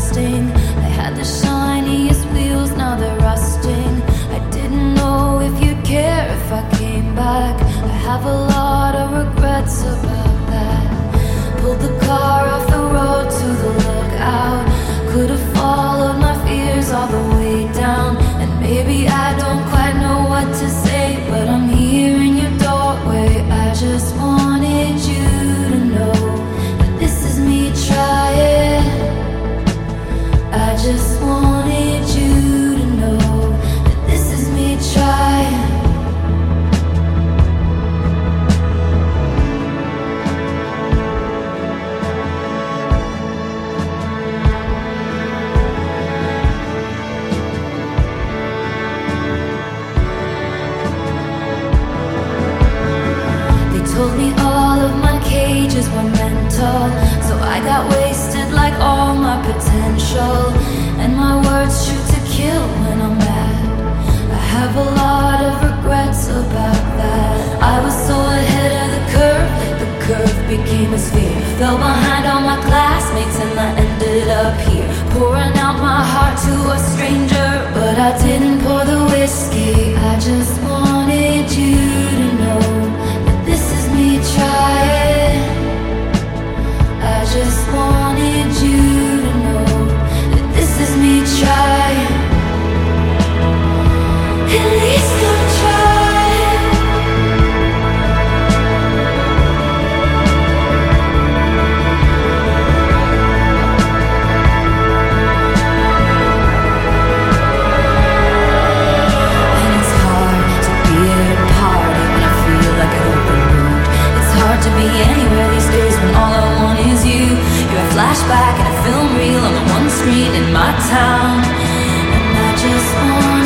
trusting. I had the shiniest wheels, now they're rusting. I didn't know if you'd care if I came back. I have a lot of regrets about that. Pulled the car off the road to the lookout. Could have followed my fears all the way down. And maybe I don't quite know what to say, but I'm here in your doorway. I just wanted you to know that this is me trying. I just wanted you to know that this is me trying. Told me all of my cages were mental, so I got wasted like all my potential. And my words shoot to kill when I'm mad. I have a lot of regrets about that. I was so ahead of the curve became a sphere. Fell behind all my classmates and I ended up here, pouring out my heart to a stranger. But I didn't pour the whiskey, I just wanted you to know this is me trying. I just wanted you to know that this is me trying. At least I'm trying. And it's hard to be at a party when I feel like I overload. It's hard to be anywhere these days when all I want is you. You're a flashback and a film reel on the one screen in my town. And I just want